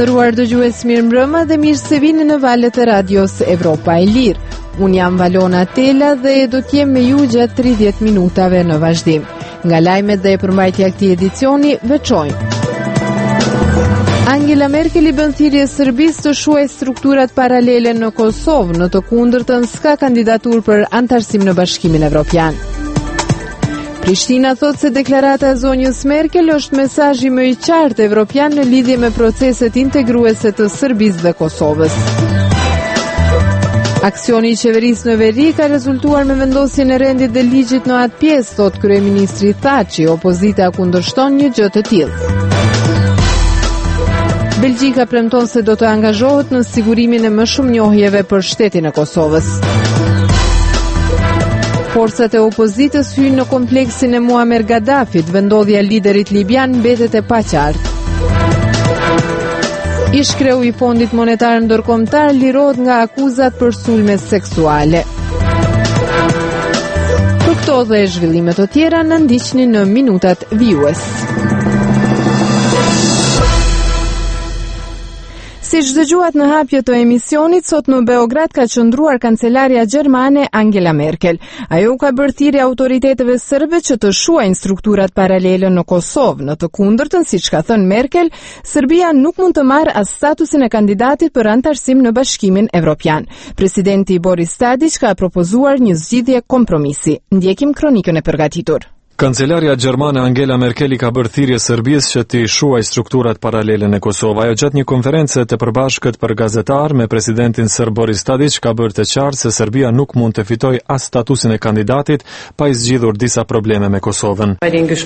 nderuar dëgjues, mirëmbrëma dhe mirë se vini në valët e radios Evropa e Lirë. Unë jam Valona Tela dhe do t'jem me ju gjatë 30 minutave në vazhdim. Nga lajmet dhe përmbajtja këtij edicioni veçojnë. Angela Merkel i bën thirrje Serbisë të shuajë strukturat paralele në Kosovë, në të kundërtën s'ka kandidaturë për antarësim në Bashkimin Evropian. Prishtina thot se deklarata e zonjës Merkel është mesazhi më i qartë evropian në lidhje me proceset integruese të Serbisë dhe Kosovës. Aksioni i qeverisë në veri ka rezultuar me vendosjen e rendit dhe ligjit në atë pjesë, thot kryeministri Thaçi. Opozita kundërshton një gjë të tillë. Belgjika premton se do të angazhohet në sigurimin e më shumë njohjeve për shtetin e Kosovës. Forcat e opozitës hyjnë në kompleksin e Muammar Gaddafit, vendodhja e liderit libian mbetet e paqartë. Ish-kreu i Fondit Monetar Ndërkombëtar lirohet nga akuzat për sulme seksuale. Për këto dhe zhvillimet të tjera na ndiqni në minutat vijues. Si dëgjuat në hapje të emisionit, sot në Beograd ka qëndruar kancelaria gjermane Angela Merkel. Ajo ka bërë thirrje autoriteteve serbe që të shuajnë strukturat paralele në Kosovë. Në të kundërtën, siç ka thënë Merkel, Serbia nuk mund të marrë as statusin e kandidatit për antarësim në Bashkimin Evropian. Presidenti Boris Tadić ka propozuar një zgjidhje kompromisi. Ndjekim kronikën e përgatitur. Kancelaria gjermane Angela Merkel ka bërë thirrje Serbisë që të shuajë strukturat paralele në Kosovë. Ajo gjatë një konferencë të përbashkët për gazetar me presidentin serb Boris Tadić ka bërë të qartë se Serbia nuk mund të fitojë as statusin e kandidatit pa i zgjidhur disa probleme me Kosovën.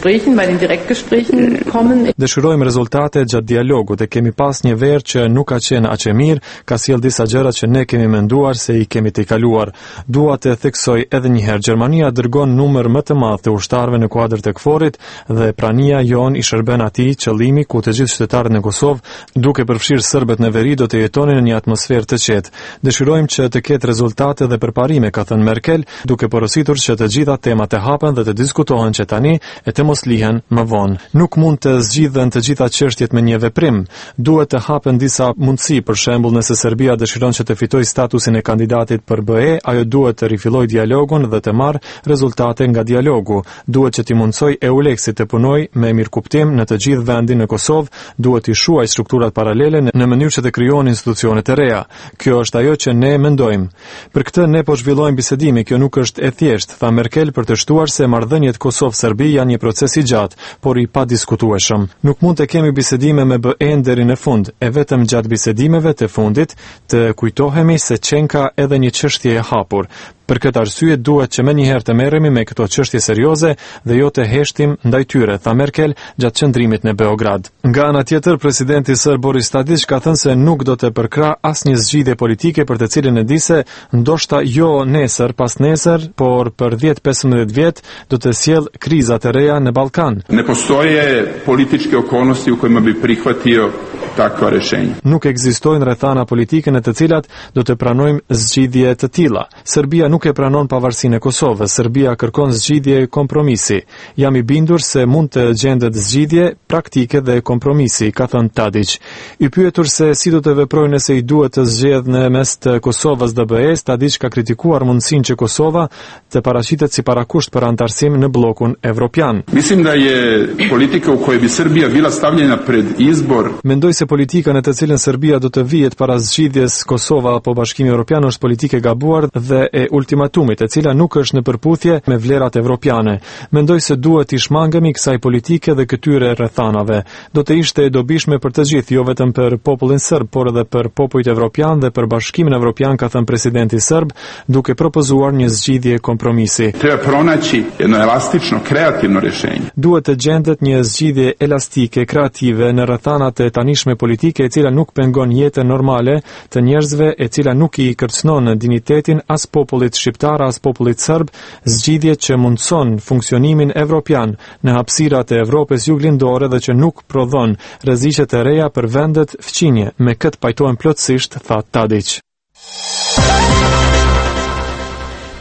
Dëshirojmë rezultate gjatë dialogut e kemi pas një verë që nuk ka qenë aq e mirë, ka sjell disa gjëra që ne kemi menduar se i kemi të kaluar. Dua të theksoj edhe një herë, Gjermania dërgon numër më të madh të ushtarëve në kuadër të KFOR-it dhe prania jon i shërben atij qëllimi ku të gjithë qytetarët në Kosovë, duke përfshirë serbët në veri, do të jetonin në një atmosferë të qetë. Dëshirojmë që të ketë rezultate dhe përparime, ka thënë Merkel, duke porositur që të gjitha temat të hapen dhe të diskutohen që tani e të mos lihen më vonë. Nuk mund të zgjidhen të gjitha çështjet me një veprim. Duhet të hapen disa mundësi, për shembull, nëse Serbia dëshiron që të fitojë statusin e kandidatit për BE, ajo duhet të rifillojë dialogun dhe të marrë rezultate nga dialogu. Duhet që t'i mundsoj EULEX-it të punojë me mirëkuptim në të gjithë vendin në Kosovë, duhet t'i shuajë strukturat paralele në mënyrë që të krijohen institucione të reja. Kjo është ajo që ne mendojmë. Për këtë ne po zhvillojmë bisedime, kjo nuk është e thjeshtë, tha Merkel për të shtuar se marrëdhëniet Kosovë-Serbi janë një proces i gjatë, por i padiskutueshëm. Nuk mund të kemi bisedime me BE-n deri në fund, e vetëm gjatë bisedimeve të fundit të kujtohemi se qenka edhe një çështje e hapur. Për këtë arsye duhet që menjëherë të merremi me këto çështje serioze dhe jo të heshtim ndaj tyre, tha Merkel gjatë qëndrimit në Beograd. Nga ana tjetër, presidenti serb Boris Tadić ka thënë se nuk do të përkrah asnjë zgjidhje politike për të cilën e di se ndoshta jo nesër pas nesër, por për 10-15 vjet do të sjell kriza të reja në Ballkan. Ne postoje političke okolnosti u kojima bi prihvatio takva rješenja. Nuk ekzistojnë rrethana politike në të cilat do të pranojmë zgjidhje të tilla. Serbia nuk e pranon pavarësinë e Kosovës. Serbia kërkon zgjidhje kompromisi. Jam i bindur se mund të gjendet zgjidhje praktike dhe kompromisi, ka thënë Tadić. I pyetur se si do të veprojë nëse i duhet të zgjedhë në mes të Kosovës dhe BE-s, Tadić ka kritikuar mundësinë që Kosova të paraqitet si parakusht për antarësim në bllokun evropian. Mislim da je politika u kojoj bi Srbija bila stavljena pred izbor. Mendoj se politika në të cilën Serbia do të vihet para zgjidhjes Kosova apo Bashkimi Evropian është politikë e gabuar dhe e ultimatumit, e cila nuk është në përputhje me vlerat evropiane. Mendoj se duhet të shmangemi kësaj politike dhe këtyre rrethanave. Do të ishte e dobishme për të gjithë, jo vetëm për popullin serb, por edhe për popujt evropian dhe për Bashkimin Evropian, ka thënë presidenti serb, duke propozuar një zgjidhje kompromisi. Treba pronaći jedno elastično, kreativno rješenje. Duhet të gjendet një zgjidhje elastike, kreative në rrethanat e tanishme politike, e cila nuk pengon jetën normale të njerëzve, e cila nuk i kërcënon dinjitetin as popullit shqiptar as popullit serb, zgjidhje që mundson funksionimin evropian në hapësirat e Evropës juglindore dhe që nuk prodhon rreziqe të reja për vendet fqinje. Me këtë pajtohen plotësisht, tha Tadić.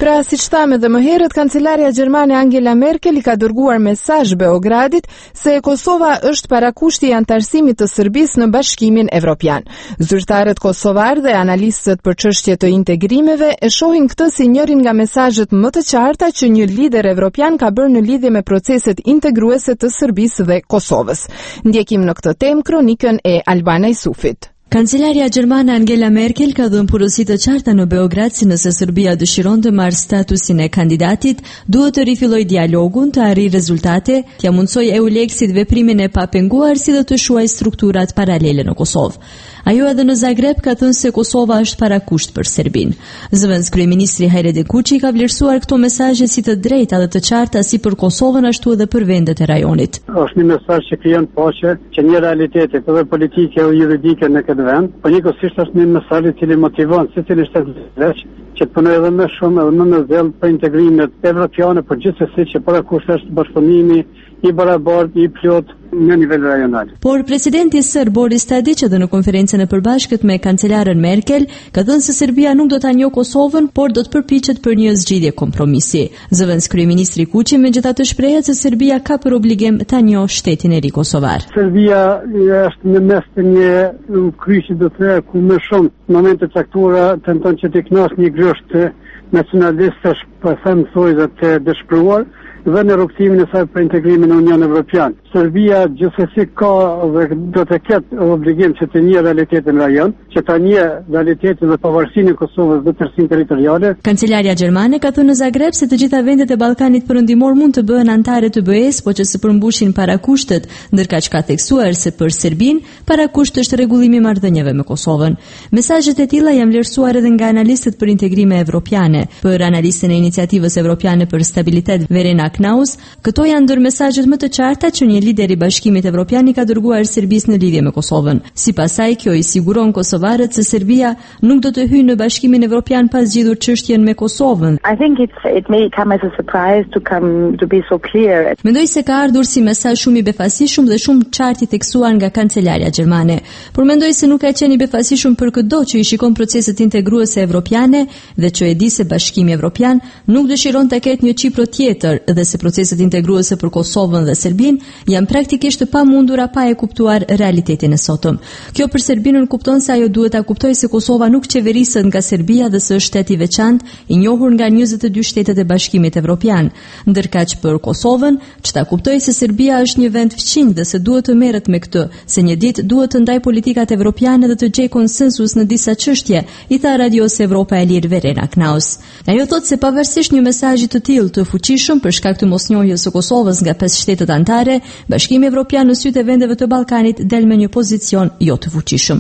Pra, siç thamë edhe më herët, kancelarja gjermane Angela Merkel i ka dërguar mesazh Beogradit se Kosova është parakushti i antarësimit të Serbisë në Bashkimin Evropian. Zyrtarët kosovar dhe analistët për çështje të integrimeve e shohin këtë si njërin nga mesazhet më të qarta që një lider evropian ka bërë në lidhje me proceset integruese të Serbisë dhe Kosovës. Ndjekim në këtë temë kronikën e Albanaj Sufit. Kancelarja gjermane Angela Merkel ka dhënë porosi të qarta në Beograd se nëse Serbia dëshiron të marrë statusin e kandidatit, duhet të rifillojë dialogun, të arrijë rezultate, t'ia mundsojë EULEX-it veprimin e papenguar si dhe të shuajë strukturat paralele në Kosovë. Ajo edhe në Zagreb ka thënë se Kosova është parakusht për Serbinë. Zëvendës kryeministri Hajredi Kuçi ka vlerësuar këto mesazhe si të drejta dhe të qarta si për Kosovën ashtu edhe për vendet e rajonit. Është një mesazh që krijon paqe, që një realitet edhe politike o juridike në këtë vend, por njëkohësisht është një mesazh i cili motivon secilin shtet që të punojë edhe më shumë edhe më me zell për integrimet evropiane, por gjithsesi që parakusht është bashkëpunimi i barabartë, i plot në nivel rajonal. Por presidenti serb Boris Tadić edhe në konferencën e përbashkët me kancelaren Merkel ka thënë se Serbia nuk do ta njohë Kosovën, por do të përpiqet për një zgjidhje kompromisi. Zëvendës kryeministri Kuçi megjithatë shprehet se Serbia ka për obligim ta njohë shtetin e ri kosovar. Serbia është në mes të një kryqi do të thënë ku më shumë në momente caktuara tenton që të kënaqë një grosht nacionalistësh, po them thojë të dëshpëruar dhe në rrugtimin e saj për integrimin në Union Evropian. Serbia gjithsesi ka dhe do të ketë obligim që të njeh realitetin rajon, që ta njeh realitetin dhe pavarësinë e Kosovës dhe tërësinë territoriale. Kancelarja gjermane ka thënë në Zagreb se të gjitha vendet e Ballkanit Perëndimor mund të bëhen anëtare të BE-s, por që së përmbushin parakushtet, ndërkaq ka theksuar se për Serbinë parakusht është rregullimi i marrëdhënieve me Kosovën. Mesazhet e tilla janë vlerësuar edhe nga analistët për integrime evropiane. Për analistën e iniciativës evropiane për stabilitet Verena Knaus, këto janë ndër mesazhet më të qarta që një lider i Bashkimit Evropian i ka dërguar Serbisë në lidhje me Kosovën. Sipas saj, kjo i siguron kosovarët se Serbia nuk do të hyjë në Bashkimin Evropian pas zgjidhur çështjen me Kosovën. It may come as a surprise to be so clear. Mendoj se ka ardhur si mesazh shumë i befasishëm dhe shumë qartë i theksuar nga kancelarja gjermane, por mendoj se nuk ka qenë i befasishëm për çdo që i shikon proceset integruese evropiane dhe që e di se Bashkimi Evropian nuk dëshiron të ketë një Çipër tjetër dhe se proceset integruese për Kosovën dhe Serbinë janë praktikisht të pamundura pa e kuptuar realitetin e sotëm. Kjo për Serbinën kupton se ajo duhet ta kuptojë se Kosova nuk qeveriset nga Serbia dhe se është shtet i veçantë, i njohur nga 22 shtetet e Bashkimit Evropian. Ndërkaq për Kosovën, që ta kuptojë se Serbia është një vend fqinj dhe se duhet të merret me këtë, se një ditë duhet të ndaj politikat evropiane dhe të gjejë konsensus në disa çështje, i tha Radios Evropa e Lirë Verena Knaus. Ajo thotë se pavarësisht një mesazhi të tillë të fuqishëm për shkak të mosnjohjes së Kosovës nga 5 shtetet anëtare, Bashkimi Evropian në sytë e vendeve të Ballkanit del me një pozicion jo të fuqishëm.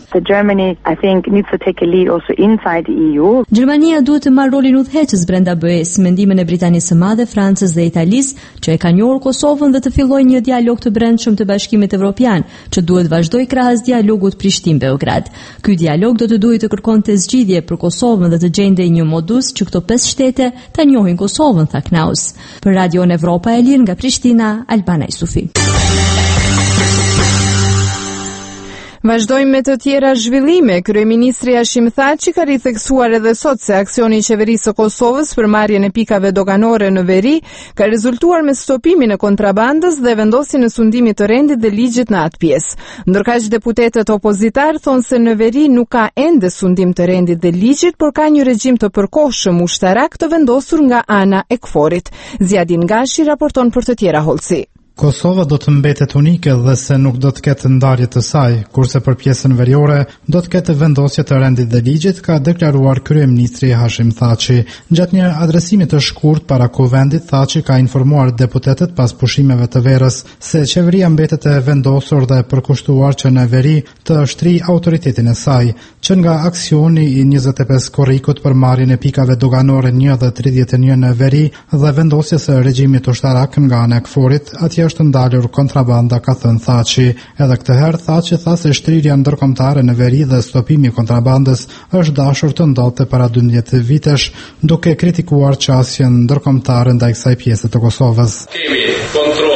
Gjermania duhet të marrë rolin udhëheqës brenda BE-s, mendimin e Britanisë së Madhe, Francës dhe Italisë, që e kanë njohur Kosovën dhe të fillojë një dialog të brendshëm të Bashkimit Evropian, që duhet vazhdojë krahas dialogut Prishtinë-Beograd. Ky dialog do të duhej të kërkonte zgjidhje për Kosovën dhe të gjendej një modus që këto 5 shtete ta njohin Kosovën, tha Knaus. Për Radion Evropa e Lirë nga Prishtina, Albanaj Sufi. Vazhdojmë me të tjera zhvillime. Kryeministri Hashim Thaçi ka ritheksuar edhe sot se aksioni i qeverisë së Kosovës për marrjen e pikave doganore në veri ka rezultuar me stopimin e kontrabandës dhe vendosjen e sundimit të rendit dhe ligjit në atë pjesë. Ndërkaq deputetët opozitar thonë se në veri nuk ka ende sundim të rendit dhe ligjit, por ka një regjim të përkohshëm ushtarak të vendosur nga ana e KFOR-it. Zjadin Gashi raporton për të tjera Holci. Kosova do të mbetet unike dhe se nuk do të ketë ndarje të saj, kurse për pjesën veriore do të ketë vendosje të rendit dhe ligjit, ka deklaruar kryeministri Hashim Thaçi. Gjatë një adresimi të shkurt para kuvendit, Thaçi ka informuar deputetët pas pushimeve të verës se qeveria mbetet e vendosur dhe përkushtuar që në veri të shtrijë autoritetin e saj, që nga aksioni i 25 korrikut për marrjen e pikave doganore 1 dhe 31 në veri dhe vendosjes së regjimit ushtarak nga ana e KFOR-it, atje është ndalur kontrabanda, ka thënë Thaçi. Edhe këtë herë Thaçi tha se shtrirja ndërkombëtare në veri dhe stopimi i kontrabandës është dashur të ndodhte para 12 vitesh, duke kritikuar qasjen ndërkombëtare ndaj kësaj pjese të Kosovës. Kemi kontroll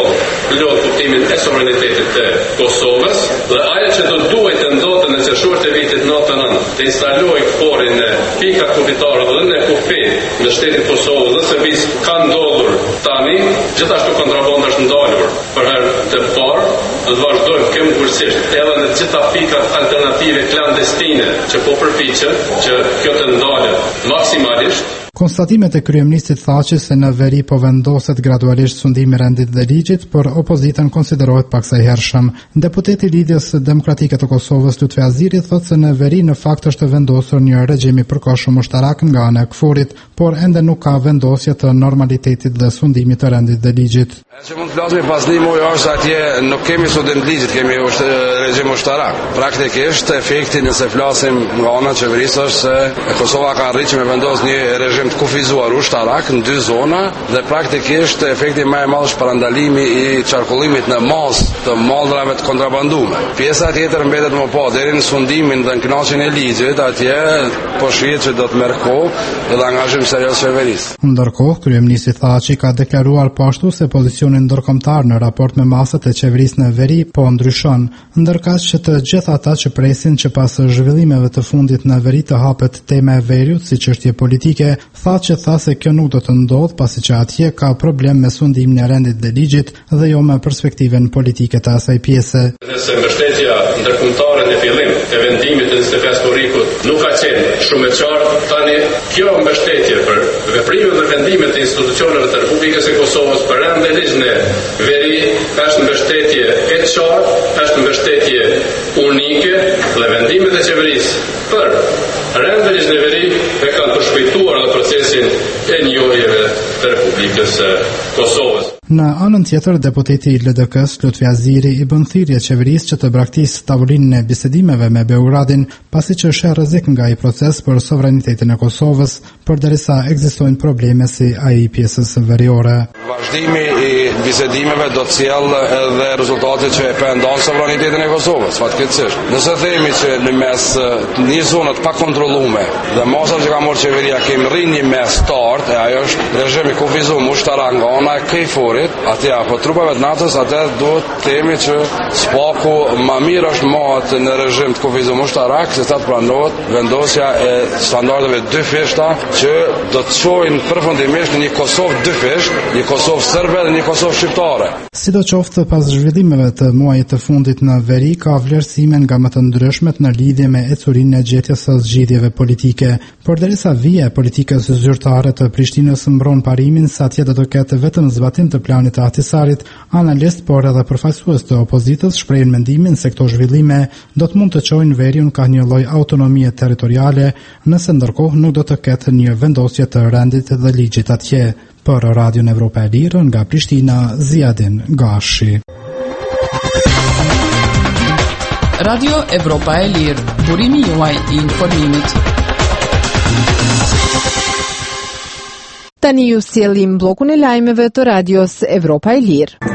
lodh kuptimin e sovranitetit të Kosovës dhe ajo që do duhet të ndodhte në qershor të vitit 99 të instalojë KFOR-in në pikat kufitare dhe në kufi në shtetin Kosovë dhe Serbisë ka ndodhur tani, gjithashtu kontrabanda është ndalur për herë të parë, do të vazhdojmë këmbëkursisht edhe në gjitha pikat alternative klandestine që po përpiqen që kjo të ndalet maksimalisht. Konstatimet e kryeministit tha se në veri po vendoset gradualisht sundimi rendit dhe ligjit, por opozitën konsiderohet paksa i hershëm. Deputeti i Lidhjes Demokratike të Kosovës Lutfi Aziri thotë se në veri në fakt është vendosur një regjim i përkohshëm ushtarak nga ana e KFOR-it, por ende nuk ka vendosje të normalitetit dhe sundimit të rendit dhe ligjit. Që mund të flasim pas një muaj është atje nuk kemi sundim të ligjit, kemi regjim ushtarak. Praktikisht efekti nëse flasim nga ana e qeverisë është se Kosova ka arritur me vendos një regjim të kufizuar ushtarak në 2 zona dhe praktikisht efekti më i madh është parandalimi i qarkullimit në masë të mallrave të kontrabanduar. Pjesa tjetër mbetet më pa deri në sundimin dhe në kënaqjen e ligjit, atje po shihet që do të merr kohë dhe angazhim serioz qeverisë. Ndërkohë, kryeministri Thaçi ka deklaruar po ashtu se pozicioni ndërkombëtar në raport me masat e qeverisë në veri po ndryshon, ndërkaq që të gjithë ata që presin që pas zhvillimeve të fundit në veri të hapet tema e veriut si çështje politike, tha se kjo nuk do të ndodh pasi që atje ka problem me sundimin e rendit dhe ligjit dhe jo me perspektiven politike të asaj pjese. Nëse mbështetja ndërkombëtare në fillim e vendimit të Stefan Korikut nuk ka qenë shumë e qartë, tani kjo mbështetje për veprimet dhe vendimet e institucioneve të Republikës së Kosovës për rend dhe ligj në veri është mbështetje e qartë, është mbështetje unike dhe vendimet e qeverisë për rend dhe ligj në veri e kanë përshpejtuar dhe procesin e njohjeve të Republikës së Kosovës. Në anën tjetër, deputeti i LDK-s Lutfi Aziri i bën thirrje qeverisë që të braktisë tavolinën e bisedimeve me Beogradin, pasi që është rrezik nga ai proces për sovranitetin e Kosovës, përderisa ekzistojnë probleme si ai pjesës veriore. Vazhdimi i bisedimeve do të sjellë edhe rezultate që e pengon sovranitetin e Kosovës, fatkeqësisht. Nëse themi që në mes një zone të pakontrolluar dhe masat që ka marrë qeveria kemi rrinë një mes të artë, ajo është regjimi kufizuar ushtarak nga ana e KFOR-it, atje apo trupave të NATO-s, atë duhet të themi që spaku më mirë është mohat në regjim të kufizuar ushtarak se sa të pranohet vendosja e standardeve dy fishta që do të çojnë përfundimisht në një Kosovë dy fisht, një Kosovë serbe dhe një Kosovë shqiptare. Sidoqoftë, pas zhvillimeve të muajit të fundit në veri ka vlerësime nga më të ndryshmet në lidhje me ecurinë e gjetjes së zgjidhjeve politike, por derisa vija e politikës zyrtare të Prishtinës mbron parimin se atje do të ketë vetëm zbatim të planit të Ahtisarit, analist por edhe përfaqësues të opozitës shprehin mendimin se këto zhvillime do të mund të çojnë veriun ka një lloj autonomie territoriale, nëse ndërkohë nuk do të ketë një vendosje të rendit dhe ligjit atje. Për Radion Evropa e Lirë nga Prishtina, Ziadin Gashi. Radio Evropa e Lirë, burimi juaj i informimit. Tani ju sjellim bllokun e lajmeve të Radios Evropa e Lirë.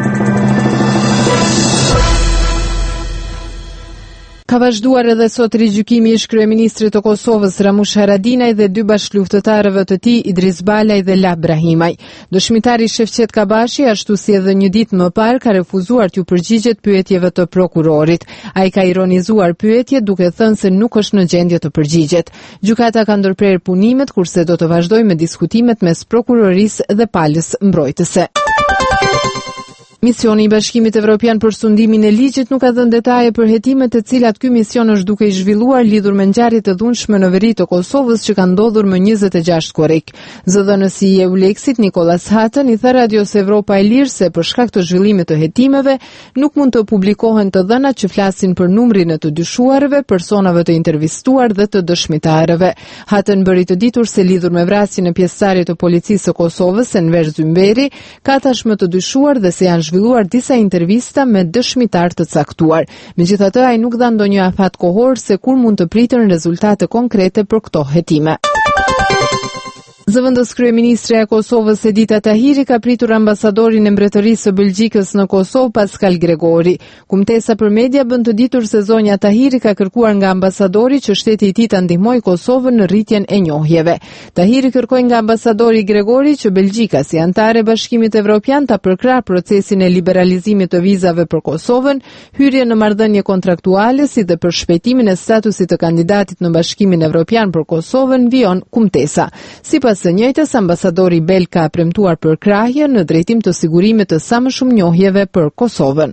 Ka vazhduar edhe sot rigjykimi i kryeministrit të Kosovës Ramush Haradinaj dhe 2 bashkëluftëtarëve të tij Idris Balaj dhe Lah Brahimaj. Dëshmitari Shefqet Kabashi, ashtu si edhe një ditë më parë, ka refuzuar t'ju përgjigjet pyetjeve të prokurorit. Ai ka ironizuar pyetjet duke thënë se nuk është në gjendje të përgjigjet. Gjykata ka ndërprer punimet kurse do të vazhdojë me diskutimet mes prokurorisë dhe palës mbrojtëse. Misioni i Bashkimit Evropian për sundimin e ligjit nuk ka dhënë detaje për hetimet të cilat ky mision është duke i zhvilluar lidhur me ngjarjet e dhunshme në veri të Kosovës që kanë ndodhur më 26 korrik. Zëdhënësi i EULEX-it Nicolas Hatton i tha Radios Evropa e Lirë se për shkak të zhvillimit të hetimeve nuk mund të publikohen të dhënat që flasin për numrin e të dyshuarve, personave të intervistuar dhe të dëshmitarëve. Hatton bëri të ditur se lidhur me vrasjen e pjesëtarit të policisë së Kosovës Enver Zymberi, ka tashmë të dyshuar dhe se janë zhvilluar disa intervista me dëshmitar të caktuar. Megjithatë, ai nuk dha ndonjë afat kohor se kur mund të pritën rezultate konkrete për këto hetime. Zëvendës kryeministre e Kosovës Edita Tahiri ka pritur ambasadorin e Mbretërisë së Belgjikës në Kosovë Pascal Gregori. Kumtesa për media bën të ditur se zonja Tahiri ka kërkuar nga ambasadori që shteti i tij ta ndihmojë Kosovën në rritjen e njohjeve. Tahiri kërkoi nga ambasadori Gregori që Belgjika si anëtare e Bashkimit Evropian ta përkrahë procesin e liberalizimit të vizave për Kosovën, hyrje në marrëdhënie kontraktuale si dhe për shpejtimin e statusit të kandidatit në Bashkimin Evropian për Kosovën, vijon kumtesa. Sipas së njëjtës, ambasadori Bel ka premtuar përkrahje në drejtim të sigurimit të sa më shumë njohjeve për Kosovën.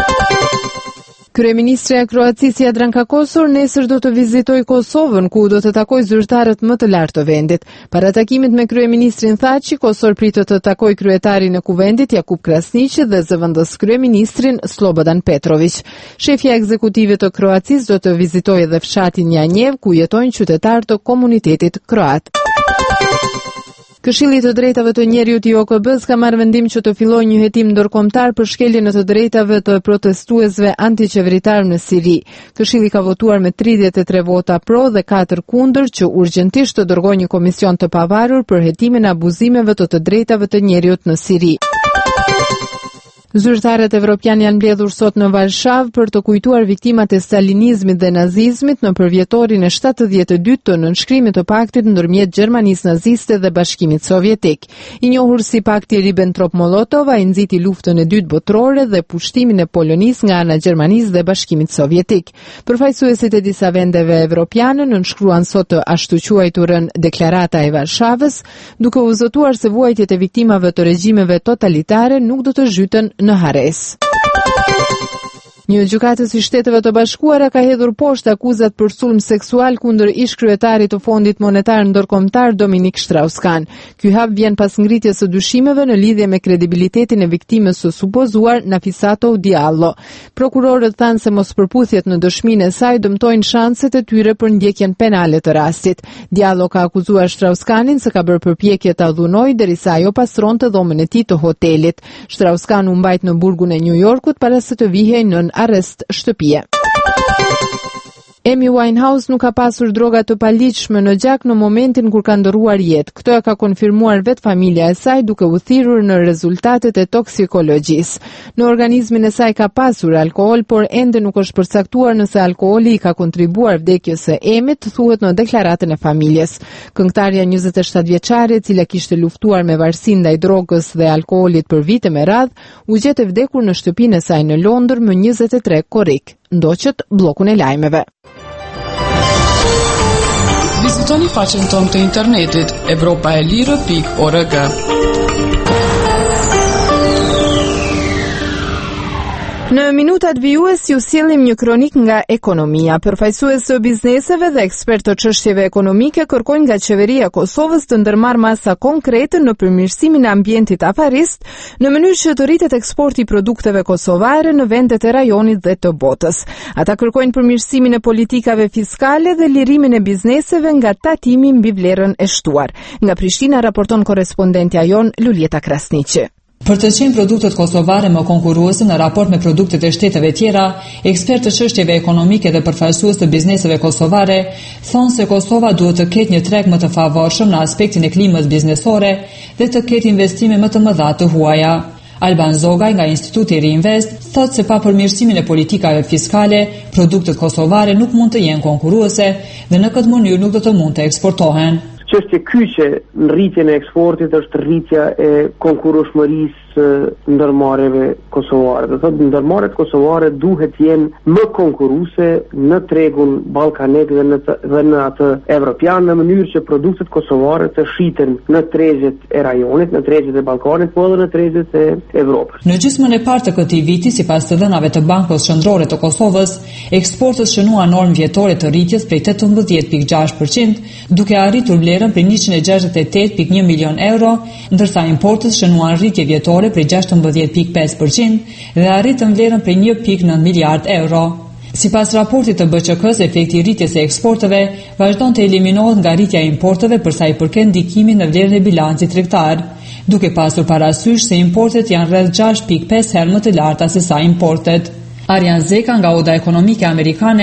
Kryeministre e Kroacisë Jadranka Kosor nesër do të vizitojë Kosovën, ku do të takojë zyrtarët më të lartë të vendit. Para takimit me kryeministrin Thaçi, Kosor pritet të takojë kryetarin e kuvendit Jakub Krasniqi dhe zëvendës kryeministrin Slobodan Petrović. Shefja ekzekutive të Kroacisë do të vizitojë edhe fshatin Janjev, ku jetojnë qytetarë të komunitetit kroat. Këshilli të drejtave të njerëzit i OKB-s ka marrë vendim që të fillojë një hetim ndërkombëtar për shkeljen e të drejtave të protestuesve antiqeveritar në Siri. Këshilli ka votuar me 33 vota pro dhe 4 kundër që urgjentisht të dërgojë një komision të pavarur për hetimin e abuzimeve të drejtave të njerëzit në Siri. Zyrtarët evropian janë mbledhur sot në Varshavë për të kujtuar viktimat e stalinizmit dhe nazizmit në përvjetorin e 72 të nënshkrimit të paktit ndërmjet Gjermanisë naziste dhe Bashkimit Sovjetik. I njohur si pakti Ribbentrop-Molotov, ai nxiti luftën e dytë botërore dhe pushtimin e Polonisë nga ana e Gjermanisë dhe Bashkimit Sovjetik. Përfaqësuesit e disa vendeve evropiane nënshkruan sot të ashtu quajturën Deklarata e Varshavës, duke u zotuar se vuajtjet e viktimave të regjimeve totalitare nuk do të zhyten në hares. Një gjykatës i Shteteve të Bashkuara ka hedhur poshtë akuzat për sulm seksual kundër ish-kryetarit të Fondit Monetar Ndërkombëtar Dominik Strauss-Kahn. Ky hap vjen pas ngritjes së dyshimeve në lidhje me kredibilitetin e viktimës së supozuar Nafisato Diallo. Prokurorët thanë se mospërputhjet në dëshminë e saj dëmtojnë shanset e tyre për ndjekjen penale të rastit. Diallo ka akuzuar Strauss-Kahnin se ka bërë përpjekje ta dhunojë derisa ajo pastronte dhomën e tij të hotelit. Strauss-Kahn u mbajt në burgun e New Yorkut para se të vihej në arrest shtëpie. Amy Winehouse nuk ka pasur droga të paligjshme në gjak në momentin kur ka ndërruar jetë. Këtë e ka konfirmuar vetë familja e saj duke u thirrur në rezultatet e toksikologjisë. Në organizmin e saj ka pasur alkool, por ende nuk është përcaktuar nëse alkooli i ka kontribuar vdekjes së Emit, thuhet në deklaratën e familjes. Këngëtarja 27 vjeçare, e cila kishte luftuar me varësinë ndaj drogës dhe alkoolit për vite me radhë, u gjet e vdekur në shtëpinë e saj në Londër më 23 korrik. Ndoqët bllokun e lajmeve. Vizitoni faqen tonë të internetit evropaelire.org. Në minutat vijues ju sjellim një kronik nga ekonomia. Përfaqësues të bizneseve dhe ekspertë të çështjeve ekonomike kërkojnë nga qeveria e Kosovës të ndërmarrë masa konkrete në përmirësimin e ambientit afarist, në mënyrë që të rritet eksporti i produkteve kosovare në vendet e rajonit dhe të botës. Ata kërkojnë përmirësimin e politikave fiskale dhe lirimin e bizneseve nga tatimi mbi vlerën e shtuar. Nga Prishtina raporton korrespondentja jon Lulieta Krasniqi. Për të qenë produktet kosovare më konkurruese në raport me produktet e shteteve tjera, ekspertë të çështjeve ekonomike dhe përfaqësues të bizneseve kosovare thonë se Kosova duhet të ketë një treg më të favorshëm në aspektin e klimës biznesore dhe të ketë investime më të mëdha të huaja. Alban Zogaj nga Instituti Reinvest thotë se pa përmirësimin e politikave fiskale, produktet kosovare nuk mund të jenë konkurruese dhe në këtë mënyrë nuk do të mund të eksportohen. Çështja kyçe në rritjen e eksportit është rritja e konkurrueshmërisë ndërmarrjeve kosovare. Do thotë ndërmarrjet kosovare duhet jenë më konkurruese në tregun ballkanik dhe në atë evropian, në mënyrë që produktet kosovare të shiten në tregjet e rajonit, në tregjet e Ballkanit, po edhe në tregjet e Evropës. Në gjysmën e parë të këtij viti, sipas të dhënave të Bankës Qendrore të Kosovës, eksportët shënuan normë vjetore të rritjes prej 18.6%, duke arritur vlerën prej 168.1 milion euro, ndërsa importët shënuan rritje vjetore prej 16.5% dhe arritën vlerën prej 1.9 miliard euro. Sipas raportit të BÇK-s, efekti i rritjes së eksporteve vazhdon të eliminohet nga rritja e importeve për sa i përket ndikimit në vlerën e bilancit tregtar, duke pasur parasysh se importet janë rreth 6.5 herë më të larta se sa importet. Arjan Zeka nga Oda Ekonomike Amerikane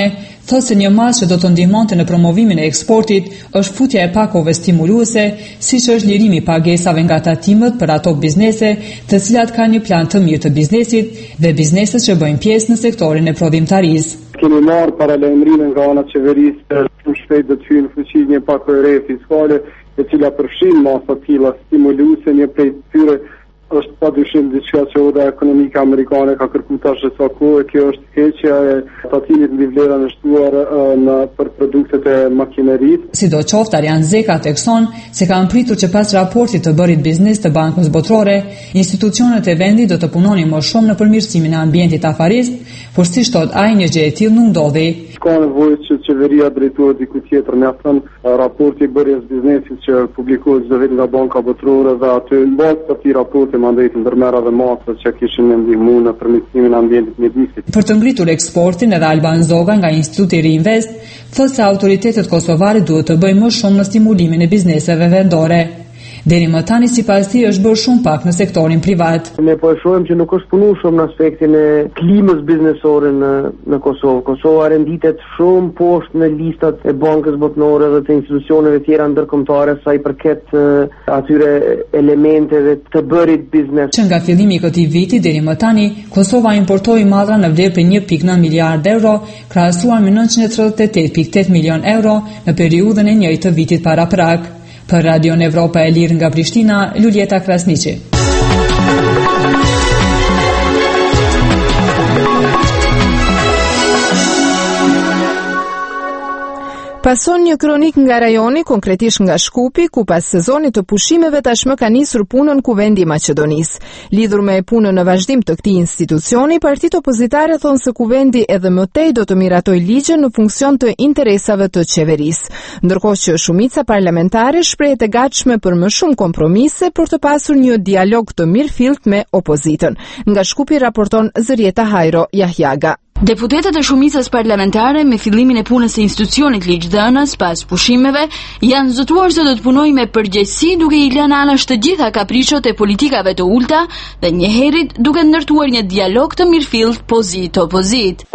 Thotë se një masë që do të ndihmonte në promovimin e eksportit është futja e pakove stimuluese, siç është lirimi i pagesave nga tatimet për ato biznese të cilat kanë një plan të mirë të biznesit dhe bizneset që bëjnë pjesë në sektorin e prodhimtarisë. Kemi marrë paralajmërimin nga ana qeverisë shumë shpejt do të hyjë në fuqi një pakore fiskale e cila përfshin masa të tilla stimuluese, një prej tyre është padyshim diçka që oda ekonomike amerikane ka kërkuar tash sa kohë, kjo është heqja e tatimit mbi vlerën e shtuar për produktet e makinerisë. Sidoqoftë, Arjan Zeka thekson se kanë pritur që pas raportit të bërit biznes të Bankës Botërore, institucionet e vendit do të punonin më shumë në përmirësimin e ambientit afarist, por siç thot ai, një gjë e tillë nuk ndodhi. Ka nevojë që qeveria drejtohet diku tjetër, mjafton raporti i bërjes biznesit që publikohet çdo vit nga Banka Botërore dhe aty në bazë të atij raporti mandej të ndërmerra dhe masat që kishin ndihmuar në përmirësimin e ambientit mjedisit. Për të ngritur eksportin, edhe Alban Zoga nga Instituti Reinvest thotë se autoritetet kosovare duhet të bëjnë më shumë në stimulimin e bizneseve vendore. Deri më tani sipas tij është bërë shumë pak në sektorin privat. Ne po e shohim që nuk është punuar shumë në aspektin e klimës biznesore në Kosovë. Kosova renditet shumë poshtë në listat e Bankës Botërore dhe të institucioneve tjera ndërkombëtare sa i përket atyre elementeve të bërit biznes. Që nga fillimi i këtij viti deri më tani, Kosova importoi madra në vlerë për 1.9 miliard euro, krahasuar me 938.8 milion euro në periudhën e njëjtë të vitit paraprak. Për Radion Evropa e Lirë nga Prishtina, Luljeta Krasniqi. Pason një kronik nga rajoni, konkretisht nga Shkupi, ku pas sezonit të pushimeve tashmë ka nisur punën Kuvendi i Maqedonisë. Lidhur me punën në vazhdim të këtij institucioni, partitë opozitare thonë se Kuvendi edhe më tej do të miratojë ligje në funksion të interesave të qeverisë. Ndërkohë që shumica parlamentare shprehet e gatshme për më shumë kompromise për të pasur një dialog të mirëfillt me opozitën. Nga Shkupi raporton Zërieta Hajro Jahjaga. Deputetët e shumicës parlamentare me fillimin e punës së institucionit ligjdhënës pas pushimeve janë zëtuar se do të punojë me përgjegjësi duke i lënë anash të gjitha kapriçot e politikave të ulta dhe njëherët duke ndërtuar një dialog të mirëfillt pozit-opozit.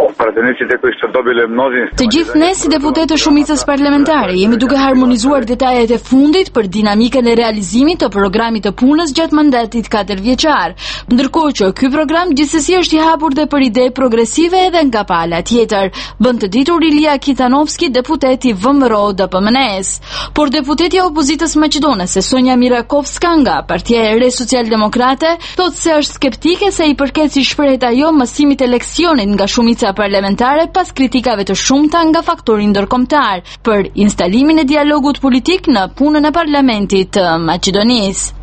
Të gjithë ne si deputetë e shumicës parlamentare jemi duke harmonizuar detajet e fundit për dinamikën e realizimit të programit të punës gjatë mandatit 4 vjeçar, ndërkohë që ky program gjithsesi është i hapur dhe për ide progresive edhe nga pala tjetër, bën të ditur Ilia Kitanovski, deputeti VMRO DPMNE-s. Por deputetja e opozitës maqedonase Sonja Mirakovska nga Partia e Re Socialdemokrate thotë se është skeptike se i përket si shprehet ajo mësimit e leksionit nga shumica parlamentare pas kritikave të shumta nga faktori ndërkombëtar për instalimin e dialogut politik në punën e parlamentit të Maqedonisë.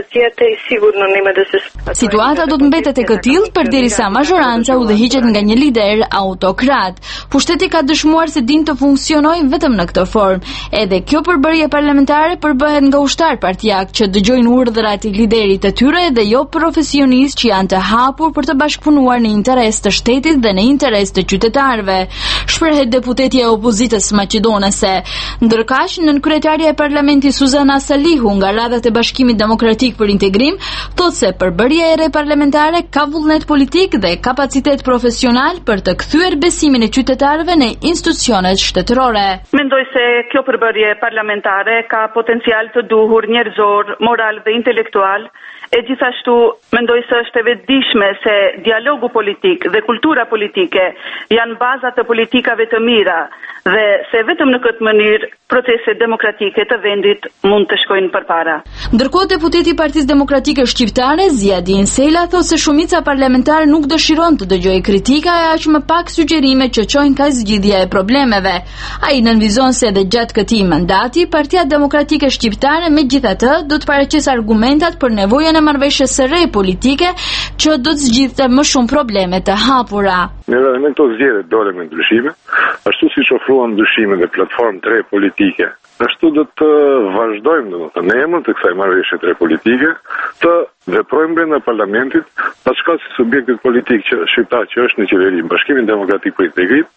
Situata do të mbetet e këtillë përderisa mazhoranca udhëhiqet nga një lider autokrat. Pushteti ka dëshmuar se din të funksionojë vetëm në këtë formë. Edhe kjo përbërje parlamentare përbëhet nga ushtar partijak që dëgjojnë urdhrat e liderit të tyre dhe jo profesionistë që janë të hapur për të bashkëpunuar në interes të shtetit dhe në interes të qytetarëve. Shprehet deputetja e opozitës maqedonase. Ndërkaq, nënkryetaria e parlamentit Suzana Salihu nga radhat e Bashkimit Demokratik për Integrim thotë se përbërja e re parlamentare ka vullnet politik dhe kapacitet profesional për të kthyer besimin e qytetarëve në institucionet shtetërore. Mendoj se kjo përbërje parlamentare ka potencial të duhur njerëzor, moral dhe intelektual. E gjithashtu, mendoj se është e vetëdijshme se dialogu politik dhe kultura politike janë bazat të politikave të mira dhe se vetëm në këtë mënyrë proceset demokratike të vendit mund të shkojnë përpara. Ndërkohë, deputeti i Partisë Demokratike Shqiptare Ziadin Sela thotë se shumica parlamentare nuk dëshiron të dëgjojë kritika e aq më pak sugjerime që çojnë ka zgjidhja e problemeve. Ai nënvizon se edhe gjatë këtij mandati Partia Demokratike Shqiptare megjithatë do të paraqesë argumentat për nevojën e marrëveshjes së re politike që do të zgjidhte më shumë probleme të hapura. Ne me këto zgjedhje dolem me ndryshime, ashtu siç ofruan ndryshime dhe platformë të re politike. Ashtu do të vazhdojmë domethënë në emër të kësaj marrëveshje të re politike të veprojmë brenda parlamentit, pas shkak të subjektit politik që shqiptar që është në qeveri, Bashkimin Demokratik për Integrim,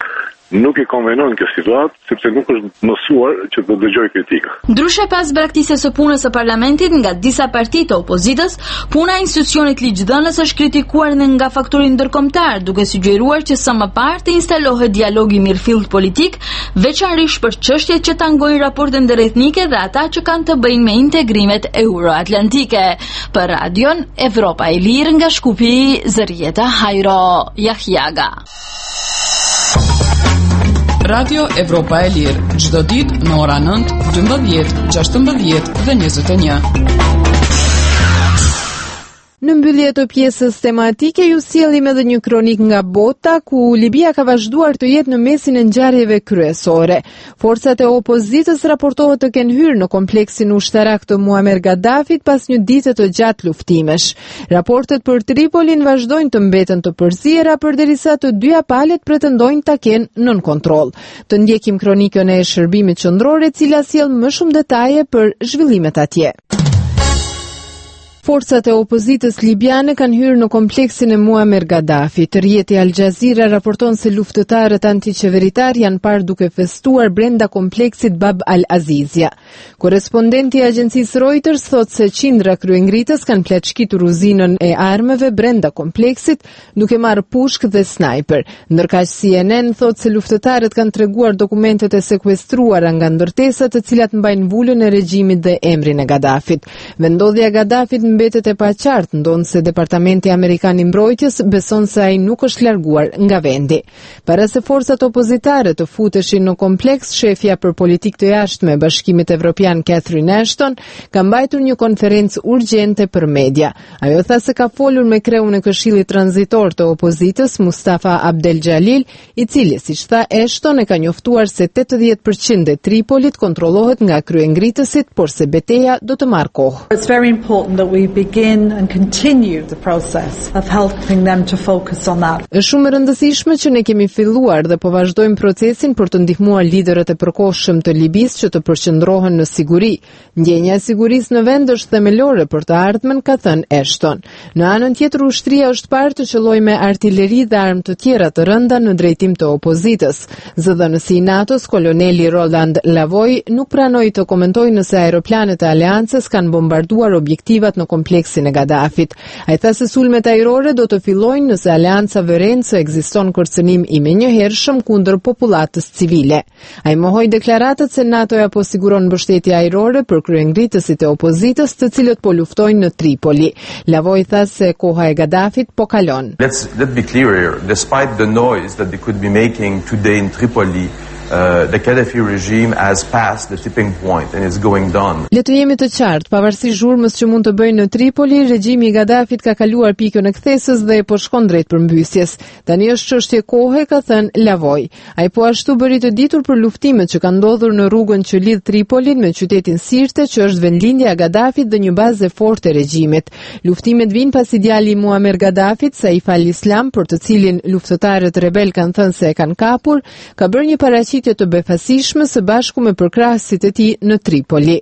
nuk i konvenon kjo situatë, sepse nuk është mësuar që të dëgjoj kritika. Ndryshe pas braktisjes së punës së parlamentit nga disa parti të opozitës, puna e institucionit ligjdhënës është kritikuar nga faktori ndërkombëtar, duke sugjeruar që sa më parë të instalohet dialogi mirëfillt politik, veçanërisht për çështjet që tangojnë raportet ndërrethnike dhe ata që kanë të bëjnë me integrimet euroatlantike. Për Radion Evropa e Lirë nga Shkupi, Zërieta Hajro Jahjaga. Radio Evropa e Lirë, çdo ditë në ora 9, 12, 16 dhe 21. Në mbyllje të pjesës tematike ju sjellim edhe një kronik nga bota ku Libia ka vazhduar të jetë në mesin e ngjarjeve kryesore. Forcat e opozitës raportohet të kenë hyrë në kompleksin ushtarak të Muammar Gaddafit pas një dite të gjatë luftimesh. Raportet për Tripolin vazhdojnë të mbeten të përziera përderisa të dyja palët pretendojnë ta kenë nën kontroll. Të ndjekim kronikën e shërbimit qendror e cila sjell më shumë detaje për zhvillimet atje. Forcat e opozitës libiane kanë hyrë në kompleksin e Muammar Gaddafit. Rrjeti Al Jazeera raporton se luftëtarët antiqeveritar janë parë duke festuar brenda kompleksit Bab Al Azizia. Korrespondenti i agjencisë Reuters thotë se qindra kryengritës kanë pleçkitur uzinën e armëve brenda kompleksit, duke marrë pushk dhe snajper. Ndërkaq CNN thotë se luftëtarët kanë treguar dokumentet e sekuestruara nga ndërtesat të cilat mbajnë vulën e regjimit dhe emrin e Gaddafit. Vendodhja e Gaddafit mbetet e paqartë, ndonse Departamenti Amerikan i Mbrojtjes beson se ai nuk është larguar nga vendi. Para se forcat opozitare të futeshin në kompleks, shefja për politikë të jashtme e Bashkimit Evropian Catherine Ashton ka mbajtur një konferencë urgjente për media. Ajo tha se ka folur me kreun e Këshillit Tranzitor të opozitës Mustafa Abdel Jalil, i cili, siç tha Ashton, e ka njoftuar se 80% e Tripolit kontrollohet nga kryengritësit, por se betejë do të marrë kohë. It's very important that we begin and continue the process of helping them to focus on that. Është shumë e rëndësishme që ne kemi filluar dhe po vazhdojmë procesin për të ndihmuar liderët e përkohshëm të Libisë që të përqendrohen në siguri. Ndjenja e sigurisë në vend është themelore për të ardhmen, ka thënë Ashton. Në anën tjetër, ushtria është parë të qellojë me artilleri dhe armë të tjera të rënda në drejtim të opozitës. Zëdhënësi i NATO-s, koloneli Roland Lavoj, nuk pranoi të komentojë nëse aeroplanet e aleancës kanë bombarduar objektivat në kompleksin e Gaddafit. Ai tha se sulmet ajrore do të fillojnë nëse Aleanca vëren se ekziston kërcënim i menjëhershëm kundër popullatës civile. Ai mohoi deklaratat se NATO-ja po siguron mbështetje ajrore për kryengritësit e opozitës, të cilët po luftojnë në Tripoli. Lavoj tha se koha e Gaddafit po kalon. Let's be clear here. Despite the noise that they could be making today in Tripoli, the Gaddafi regime has passed the tipping point and is going down. Le të jemi të qartë, pavarësisht zhurmës që mund të bëjnë në Tripoli, regjimi i Gaddafit ka kaluar pikën e kthesës dhe po shkon drejt përmbysjes. Tani është çështje kohe, ka thënë Lavoj. Ai po ashtu bëri të ditur për luftimet që kanë ndodhur në rrugën që lidh Tripolin me qytetin Sirte, që është vendlindja e Gaddafit dhe një bazë e fortë e regjimit. Luftimet vijnë pasi djali i Muammar Gaddafit, Saif al-Islam, për të cilin luftëtarët rebel kanë thënë se e kanë kapur, ka bërë një paraqitje të befasishme së bashku me përkrahësit e tij në Tripoli.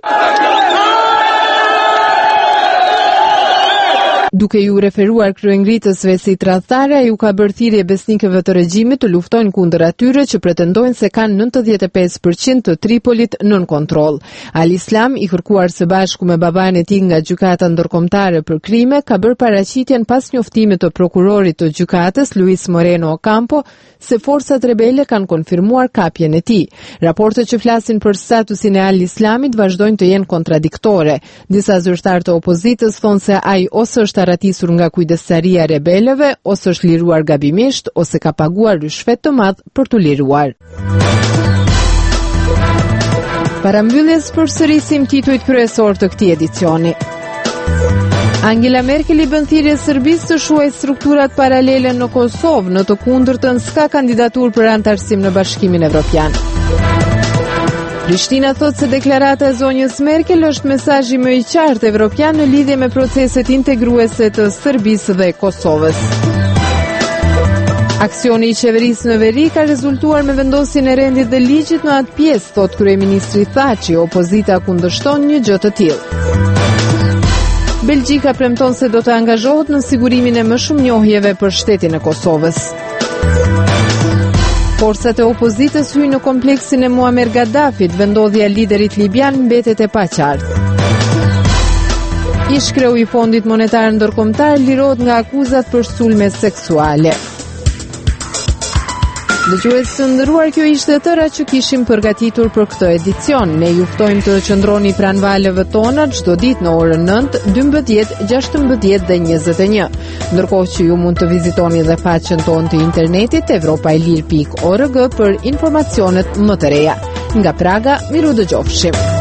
Duke ju referuar kryengritësve si tradhtare, ju ka bërë thirrje besnikëve të regjimit të luftojnë kundër atyre që pretendojnë se kanë 95% të Tripolit nën kontroll. Al-Islam, i kërkuar së bashku me babain e tij nga gjykata ndërkombëtare për krime, ka bërë paraqitjen pas njoftimit të prokurorit të gjykatës Luis Moreno Ocampo se forcat rebele kanë konfirmuar kapjen e tij. Raportet që flasin për statusin e Al-Islamit vazhdojnë të jenë kontradiktore. Disa zyrtarë të opozitës thonë se ai ose është ratisur nga kujdestaria rebelëve, ose është liruar gabimisht, ose ka paguar rishfet të madh për të liruar. Para mbylljes përsërisim titujt kryesor të këtij edicioni. Angela Merkel i bën thirrje Serbisë të shuajë strukturat paralele në Kosovë, në të kundërtën s'ka kandidaturë për anëtarësim në Bashkimin Evropian. Prishtina thot se deklarata e zonjës Merkel është mesazhi më i qartë evropian në lidhje me proceset integruese të Serbisë dhe Kosovës. Aksioni i qeverisë në veri ka rezultuar me vendosjen e rendit dhe ligjit në atë pjesë, thot kryeministri Thaçi, opozita kundërshton një gjë të tillë. Belgjika premton se do të angazhohet në sigurimin e më shumë njohjeve për shtetin e Kosovës. Forcat e opozitës hyjnë në kompleksin e Muammar Gaddafit, vendodhja e liderit libian mbetet e paqartë. Ish-kreu i Fondit Monetar Ndërkombëtar lirohet nga akuzat për sulme seksuale. Dëgjues të nderuar, kjo ishte tëra që kishim përgatitur për këtë edicion. Ne ju ftojmë të qëndroni pranë valeve tona çdo ditë në orën 9, 12, 16 dhe 21. Ndërkohë që ju mund të vizitoni edhe faqen tonë të internetit evropaelir.org për informacionet më të reja. Nga Praga, miru dëgjofshim.